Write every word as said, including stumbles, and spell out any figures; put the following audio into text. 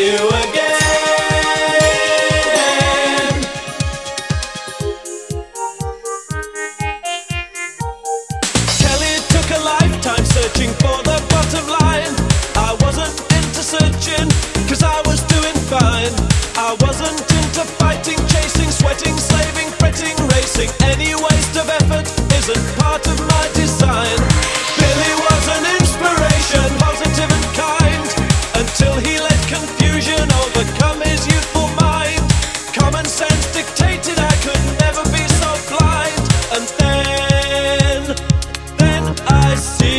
you again. Kelly took a lifetime searching for the bottom line. I wasn't into searching, cause I was doing fine. I wasn't into fighting, chasing, sweating, slaving, fretting, racing. Any waste of effort isn't part of my design. Billy was an inspiration, positive and kind, until he let confusion overcome his youthful mind. Common sense dictated I could never be so blind. And then, then I see